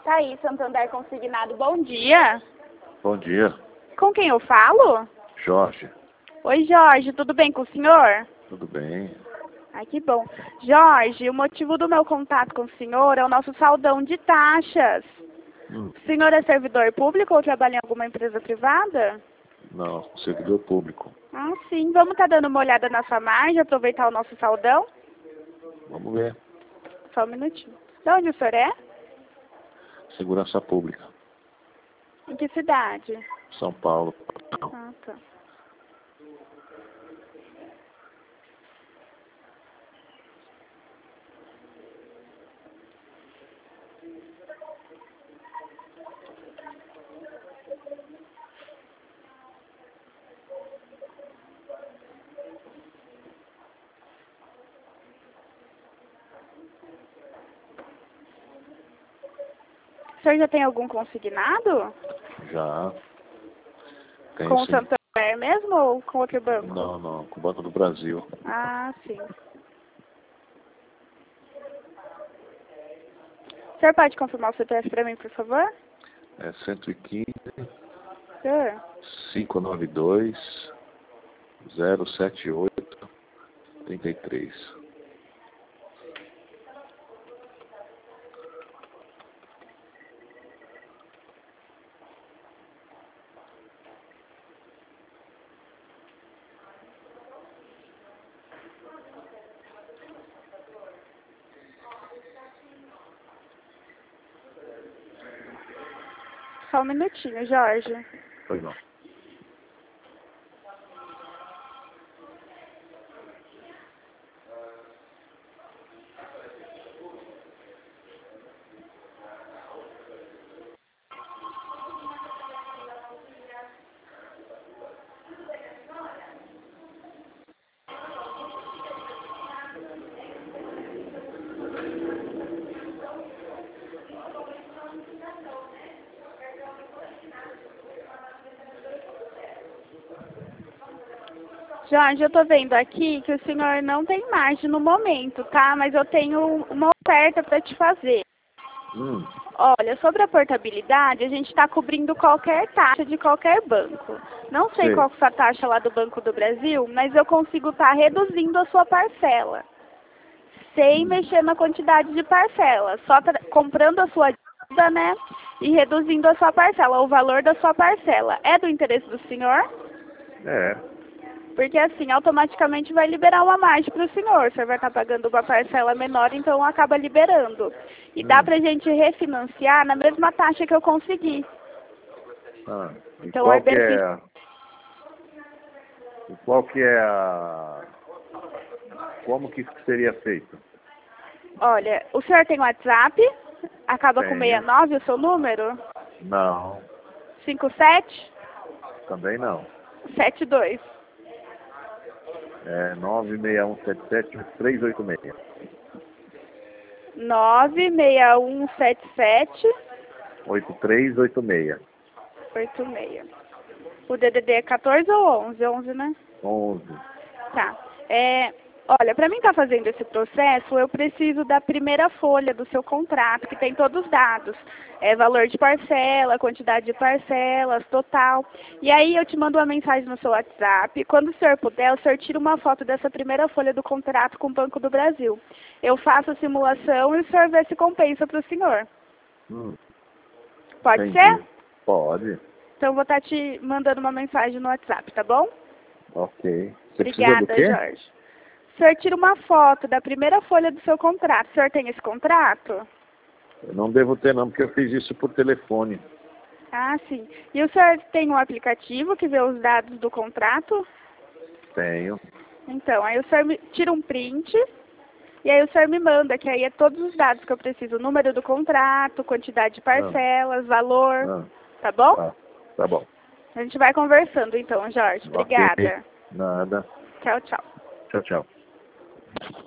Tá aí, Santander Consignado, bom dia. Bom dia, Com quem eu falo? Jorge. Oi, Jorge, tudo bem com o senhor? Tudo bem? Ai, que bom. Jorge, o motivo do meu contato com o senhor é o nosso saldão de taxas. O senhor é servidor público ou trabalha em alguma empresa privada? Não, servidor público. Ah, sim. Vamos estar dando uma olhada na sua margem, aproveitar o nosso saldão? Vamos ver. Só um minutinho. De onde o senhor é? Segurança Pública, Em que cidade? São Paulo. Ah, tá. O senhor já tem algum consignado? Já. Tem Com o sim. Santander mesmo ou com outro banco? Não, com o Banco do Brasil. Ah, sim. O senhor pode confirmar o CPF para mim, por favor? É 115 Senhor? 592 078 33. Só um minutinho, Jorge. Pois não. Jorge, eu tô vendo aqui que o senhor não tem margem no momento, tá? Mas eu tenho uma oferta para te fazer. Olha, sobre a portabilidade, a gente está cobrindo qualquer taxa de qualquer banco. Não sei Sim. qual que é a taxa lá do Banco do Brasil, mas eu consigo estar reduzindo a sua parcela. Sem mexer na quantidade de parcela. Só comprando a sua dívida, né? E reduzindo a sua parcela, o valor da sua parcela. É do interesse do senhor? É. Porque assim, automaticamente vai liberar uma margem para o senhor. O senhor vai estar pagando uma parcela menor, então acaba liberando. E dá pra gente refinanciar na mesma taxa que eu consegui. Ah, e Então, qual é que benefício. é e qual que é a... Como que isso seria feito? Olha, o senhor tem WhatsApp? Acaba com Tenho. 69 o seu número? Não, 57? também não. 72. É 961778386. 96177 8386. 86. O DDD é 14 ou 11? 11, né? 11. Tá. Olha, para mim estar fazendo esse processo, eu preciso da primeira folha do seu contrato, que tem todos os dados. Valor de parcela, quantidade de parcelas, total. E aí eu te mando uma mensagem no seu WhatsApp. Quando o senhor puder, o senhor tira uma foto dessa primeira folha do contrato com o Banco do Brasil. Eu faço a simulação e o senhor vê se compensa para o senhor. Pode Entendi. ser? Pode. Então eu vou estar te mandando uma mensagem no WhatsApp, tá bom? Ok. Você Obrigada, precisa do quê? Jorge. O senhor tira uma foto da primeira folha do seu contrato. O senhor tem esse contrato? Eu não devo ter não, porque eu fiz isso por telefone. Ah, sim. E o senhor tem um aplicativo que vê os dados do contrato? Tenho. Então, aí o senhor tira um print e aí o senhor me manda, que aí é todos os dados que eu preciso. O número do contrato, quantidade de parcelas, valor. Tá bom? Tá bom. A gente vai conversando então, Jorge. Obrigada. Ok. Nada. Tchau, tchau. Tchau, tchau.